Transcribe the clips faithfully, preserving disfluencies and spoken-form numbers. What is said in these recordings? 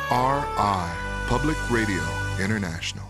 R I, Public Radio International.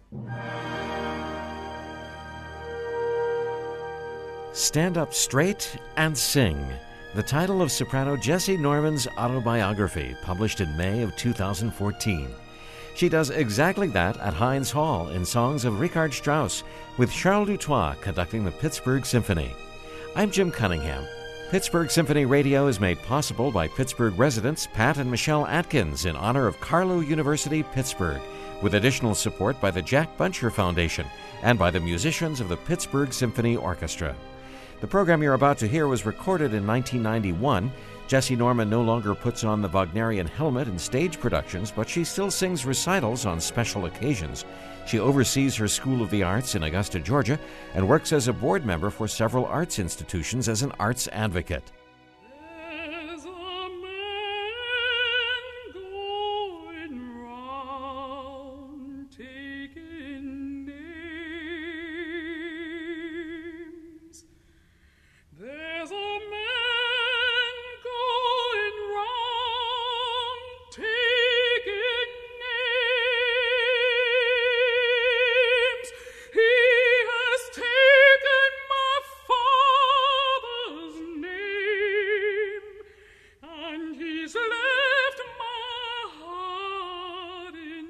Stand Up Straight and Sing, the title of soprano Jessye Norman's autobiography, published in May of two thousand fourteen. She does exactly that at Heinz Hall in songs of Richard Strauss, with Charles Dutoit conducting the Pittsburgh Symphony. I'm Jim Cunningham. Pittsburgh Symphony Radio is made possible by Pittsburgh residents Pat and Michelle Atkins in honor of Carlow University, Pittsburgh, with additional support by the Jack Buncher Foundation and by the musicians of the Pittsburgh Symphony Orchestra. The program you're about to hear was recorded in nineteen ninety-one. Jessye Norman no longer puts on the Wagnerian helmet in stage productions, but she still sings recitals on special occasions. She oversees her School of the Arts in Augusta, Georgia, and works as a board member for several arts institutions as an arts advocate. There's a man going round taking names. There's a man going round taking names. He has taken my father's name, and he's left my heart in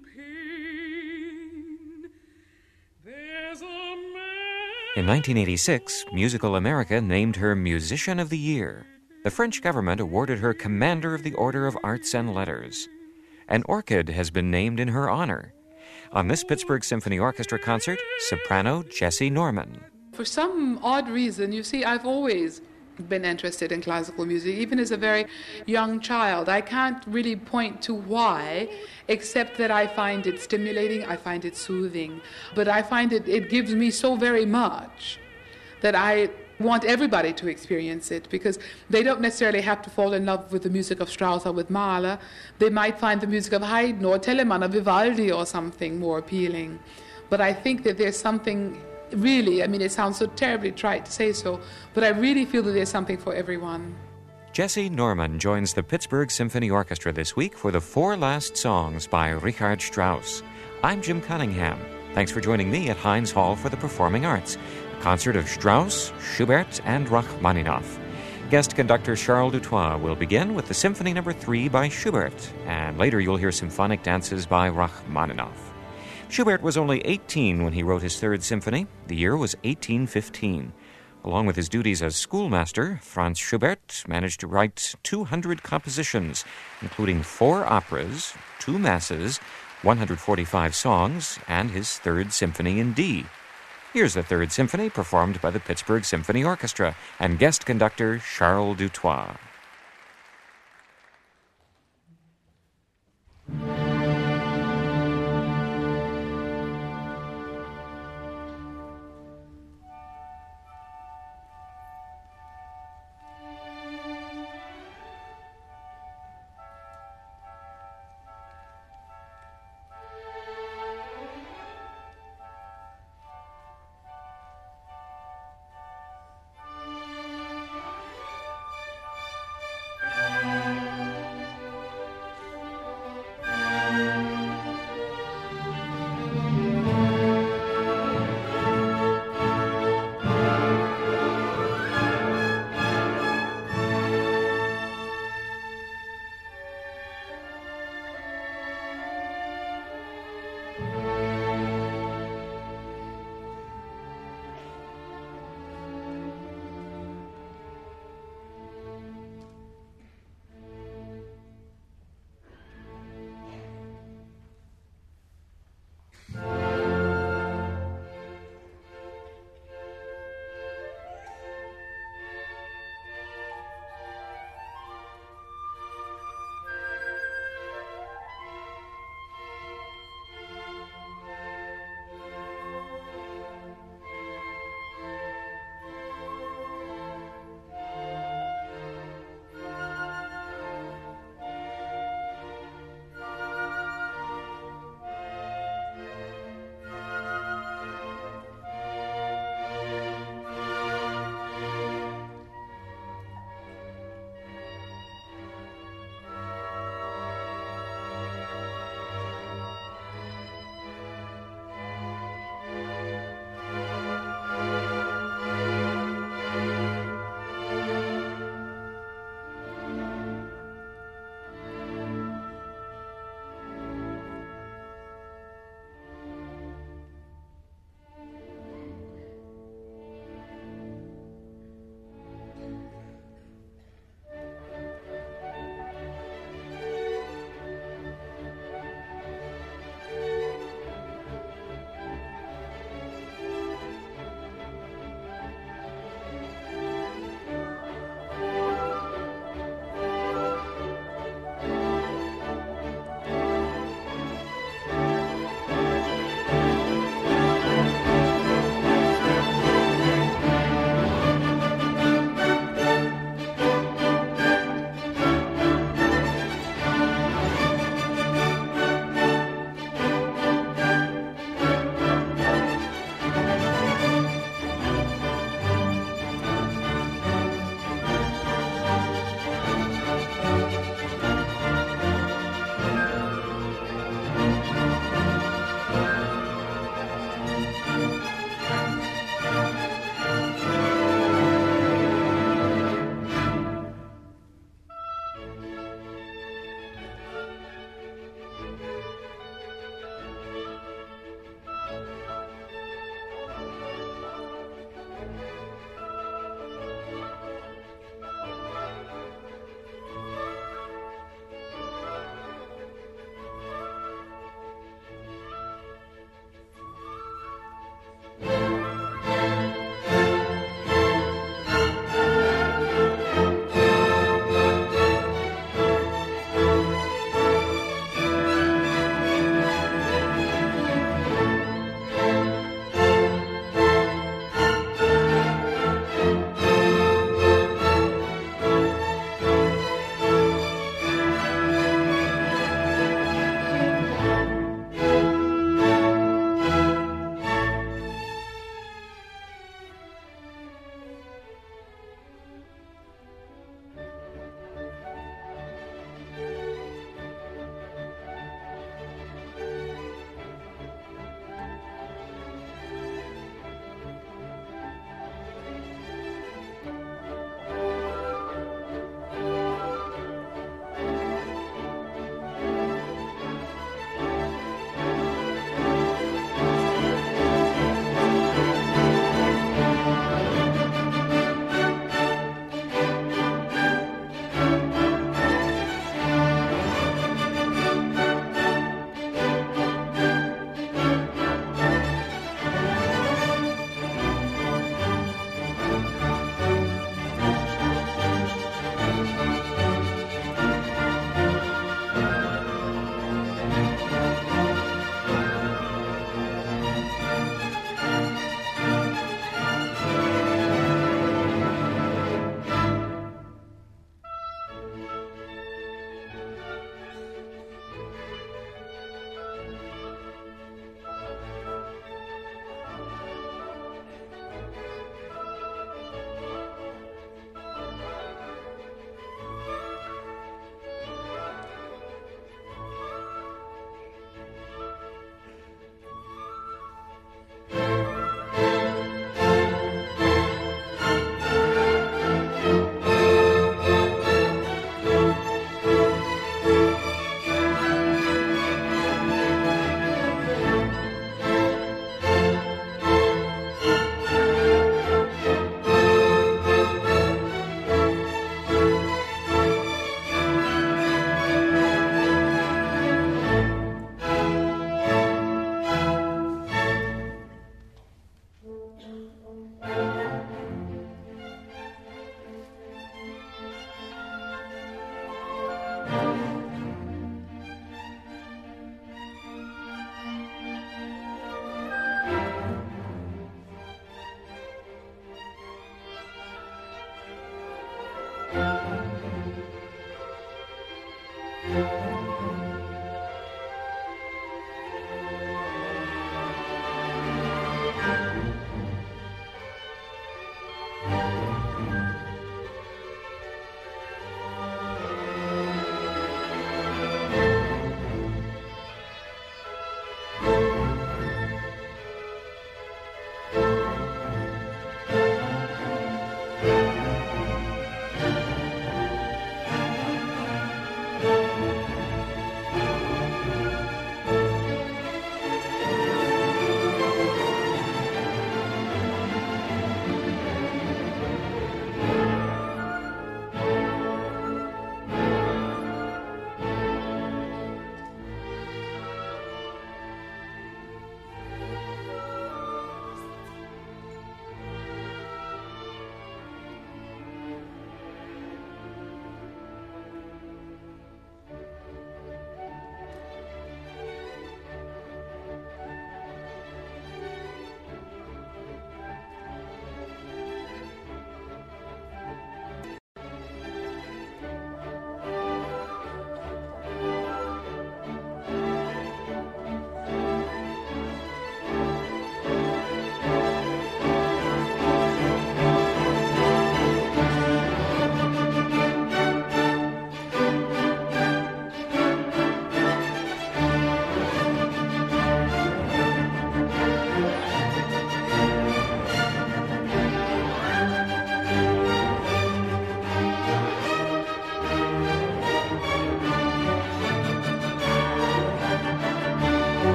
pain. There's a man. In nineteen eighty-six, Musical America named her Musician of the Year. The French government awarded her Commander of the Order of Arts and Letters. An orchid has been named in her honor. On this Pittsburgh Symphony Orchestra concert, soprano Jessye Norman. For some odd reason, you see, I've always been interested in classical music, even as a very young child. I can't really point to why, except that I find it stimulating, I find it soothing. But I find it, it gives me so very much that I want everybody to experience it, because they don't necessarily have to fall in love with the music of Strauss or with Mahler. They might find the music of Haydn or Telemann or Vivaldi or something more appealing. But I think that there's something really, I mean, it sounds so terribly trite to say so, but I really feel that there's something for everyone. Jessye Norman joins the Pittsburgh Symphony Orchestra this week for the Four Last Songs by Richard Strauss. I'm Jim Cunningham. Thanks for joining me at Heinz Hall for the Performing Arts, a concert of Strauss, Schubert, and Rachmaninoff. Guest conductor Charles Dutoit will begin with the Symphony Number three by Schubert, and later you'll hear symphonic dances by Rachmaninoff. Schubert was only eighteen when he wrote his Third Symphony. The year was eighteen fifteen. Along with his duties as schoolmaster, Franz Schubert managed to write two hundred compositions, including four operas, two masses, one hundred forty-five songs, and his Third Symphony in D. Here's the Third Symphony performed by the Pittsburgh Symphony Orchestra and guest conductor Charles Dutoit.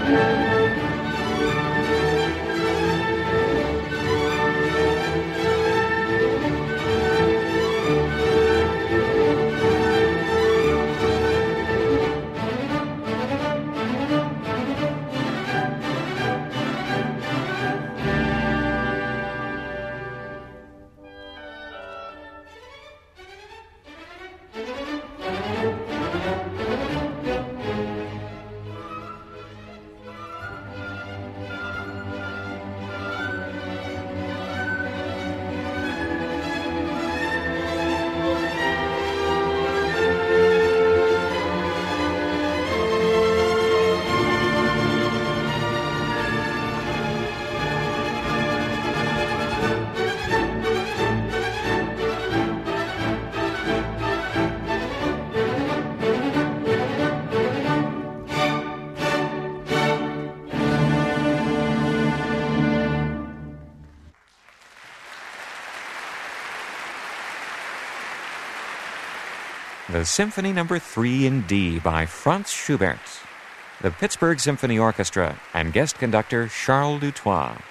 The Symphony Number three in D by Franz Schubert, the Pittsburgh Symphony Orchestra, and guest conductor Charles Dutoit.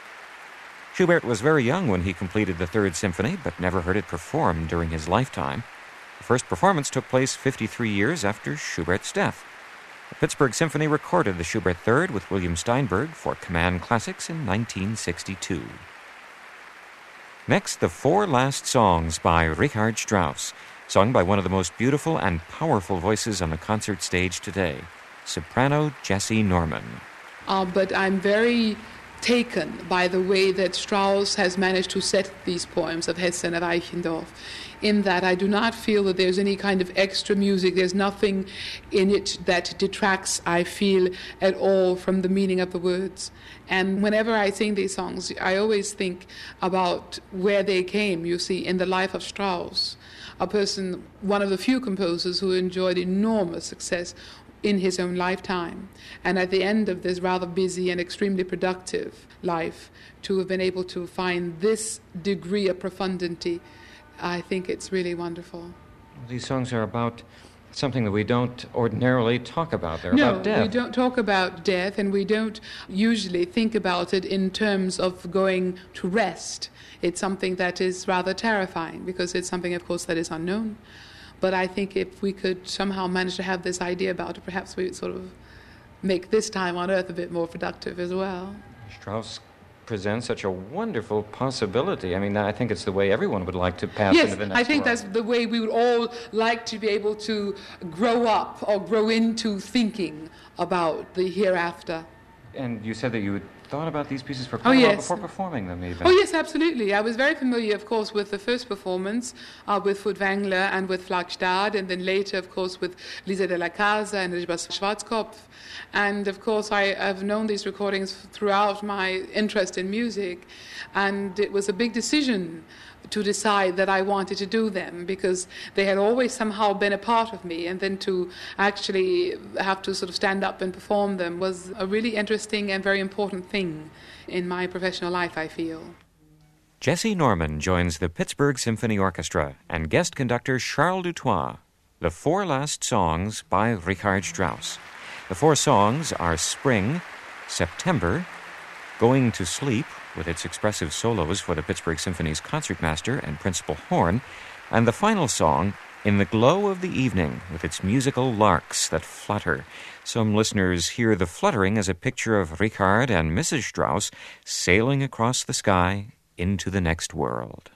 Schubert was very young when he completed the Third Symphony, but never heard it performed during his lifetime. The first performance took place fifty-three years after Schubert's death. The Pittsburgh Symphony recorded the Schubert Third with William Steinberg for Command Classics in nineteen sixty-two. Next, the Four Last Songs by Richard Strauss, sung by one of the most beautiful and powerful voices on the concert stage today, soprano Jessie Norman. Uh, but I'm very taken by the way that Strauss has managed to set these poems of Hesse and of Eichendorff, in that I do not feel that there's any kind of extra music. There's nothing in it that detracts, I feel, at all from the meaning of the words. And whenever I sing these songs, I always think about where they came, you see, in the life of Strauss, a person, one of the few composers who enjoyed enormous success in his own lifetime. And at the end of this rather busy and extremely productive life, to have been able to find this degree of profundity, I think it's really wonderful. These songs are about something that we don't ordinarily talk about. They're no, about death. We don't talk about death, and we don't usually think about it in terms of going to rest. It's something that is rather terrifying, because it's something, of course, that is unknown. But I think if we could somehow manage to have this idea about it, perhaps we would sort of make this time on Earth a bit more productive as well. Strauss presents such a wonderful possibility. I mean, I think it's the way everyone would like to pass yes, into the next I think world. That's the way we would all like to be able to grow up or grow into thinking about the hereafter. And you said that you had thought about these pieces for Oh, quite a while yes. before performing them, even. Oh, yes, absolutely. I was very familiar, of course, with the first performance uh, with Furtwängler and with Flagstad, and then later, of course, with Lisa de la Casa and Elizabeth Schwarzkopf. And, of course, I have known these recordings throughout my interest in music, and it was a big decision to decide that I wanted to do them, because they had always somehow been a part of me, and then to actually have to sort of stand up and perform them was a really interesting and very important thing in my professional life, I feel. Jessie Norman joins the Pittsburgh Symphony Orchestra and guest conductor Charles Dutoit, the Four Last Songs by Richard Strauss. The four songs are Spring, September, Going to Sleep, with its expressive solos for the Pittsburgh Symphony's concertmaster and principal horn, and the final song, In the Glow of the Evening, with its musical larks that flutter. Some listeners hear the fluttering as a picture of Richard and Missus Strauss sailing across the sky into the next world.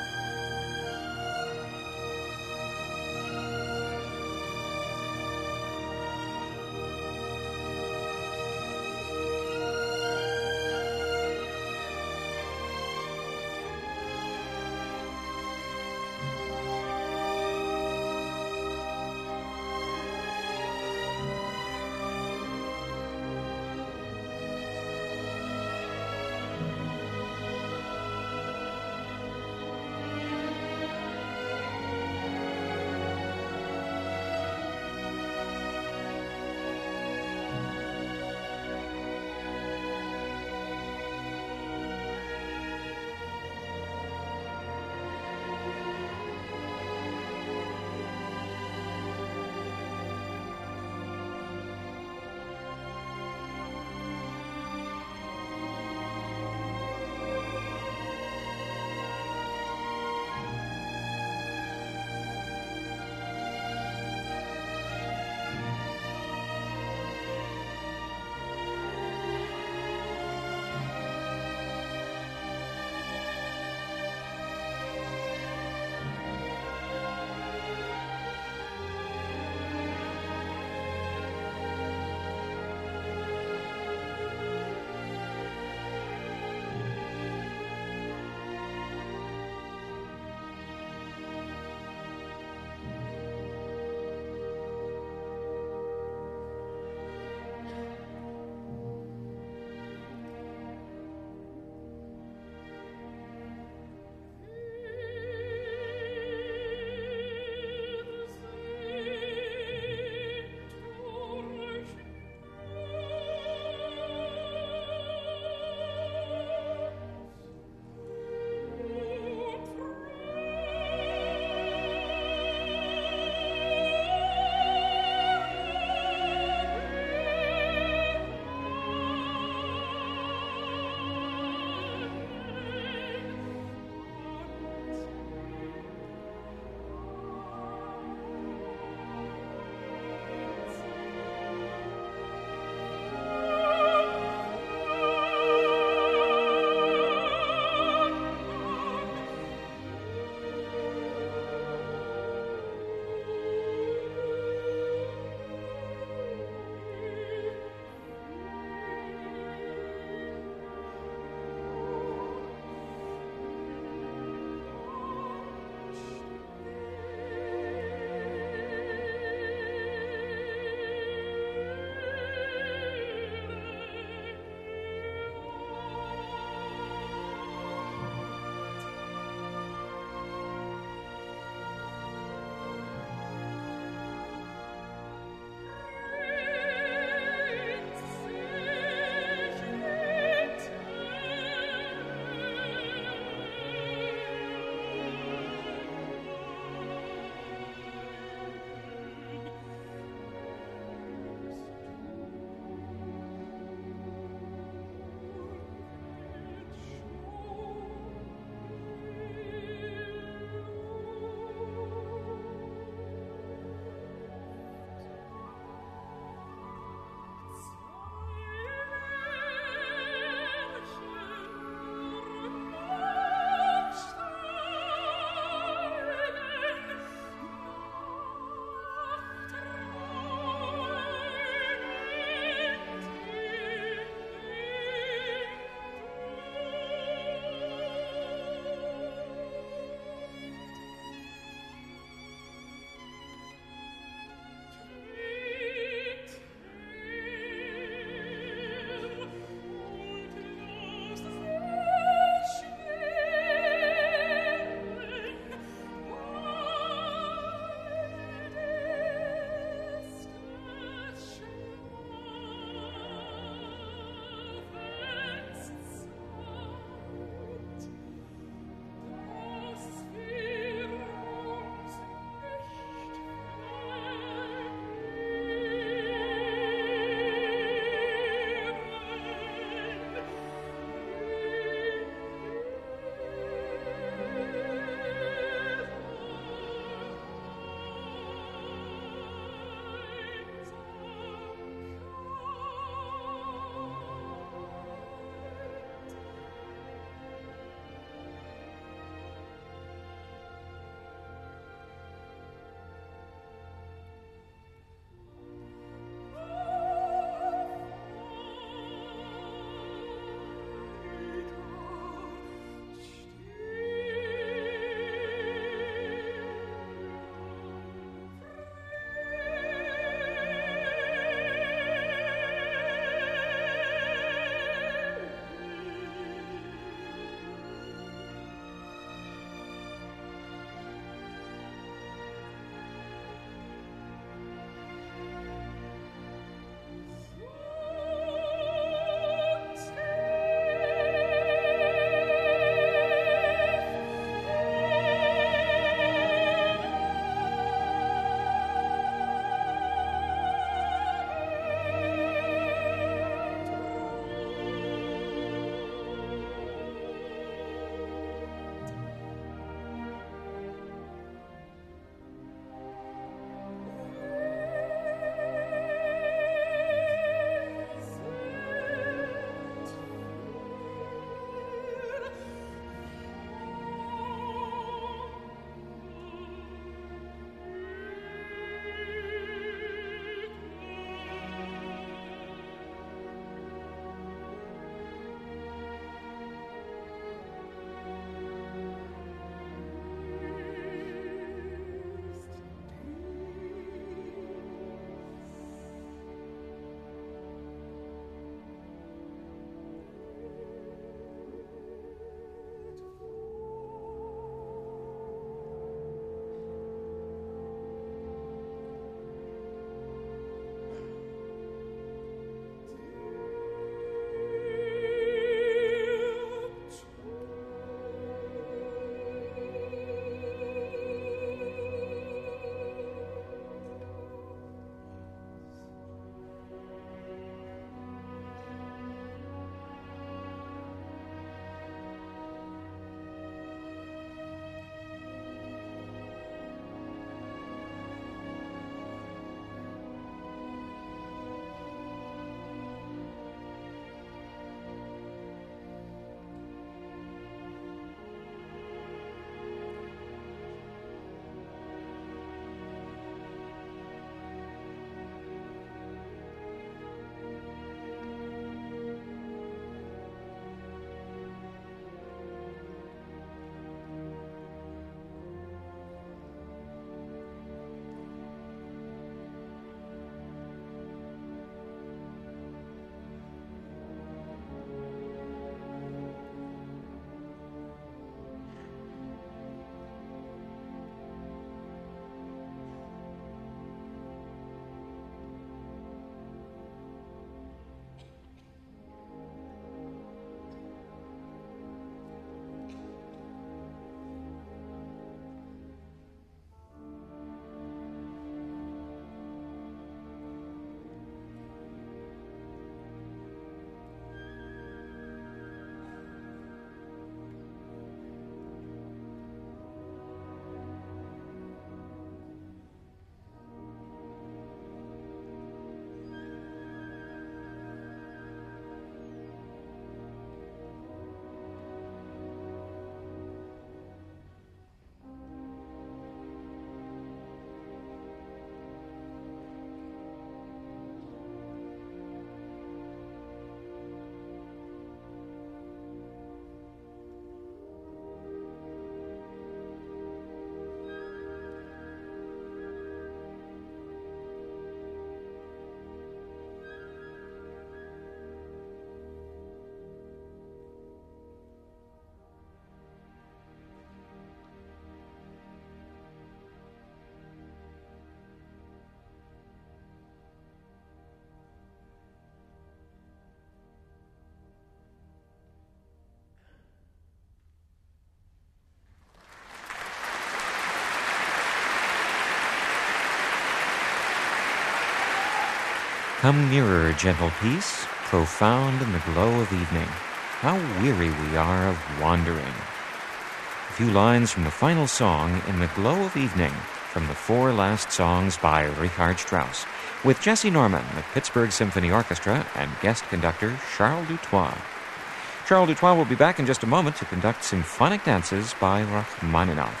Come nearer, gentle peace, profound in the glow of evening. How weary we are of wandering. A few lines from the final song, In the Glow of Evening, from the Four Last Songs by Richard Strauss, with Jesse Norman, the Pittsburgh Symphony Orchestra, and guest conductor Charles Dutoit. Charles Dutoit will be back in just a moment to conduct symphonic dances by Rachmaninoff.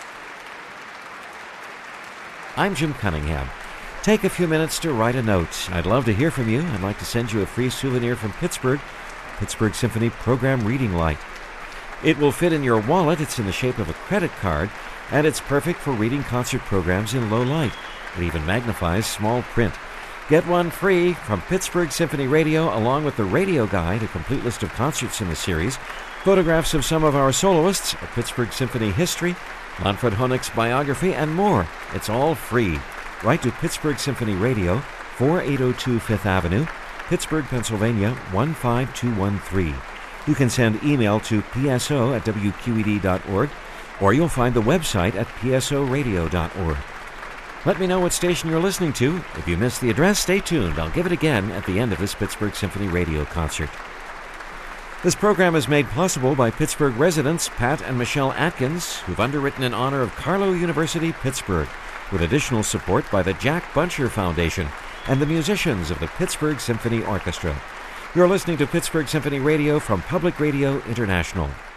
I'm Jim Cunningham. Take a few minutes to write a note. I'd love to hear from you. I'd like to send you a free souvenir from Pittsburgh, Pittsburgh Symphony Program Reading Light. It will fit in your wallet. It's in the shape of a credit card, and it's perfect for reading concert programs in low light. It even magnifies small print. Get one free from Pittsburgh Symphony Radio, along with the Radio Guide, a complete list of concerts in the series, photographs of some of our soloists, a Pittsburgh Symphony history, Manfred Honig's biography, and more. It's all free. Write to Pittsburgh Symphony Radio, forty-eight oh two Fifth Avenue, Pittsburgh, Pennsylvania, one five two one three. You can send email to p s o at w q e d dot org, or you'll find the website at p s o radio dot org. Let me know what station you're listening to. If you missed the address, stay tuned. I'll give it again at the end of this Pittsburgh Symphony Radio concert. This program is made possible by Pittsburgh residents Pat and Michelle Atkins, who've underwritten in honor of Carlow University, Pittsburgh, with additional support by the Jack Buncher Foundation and the musicians of the Pittsburgh Symphony Orchestra. You're listening to Pittsburgh Symphony Radio from Public Radio International.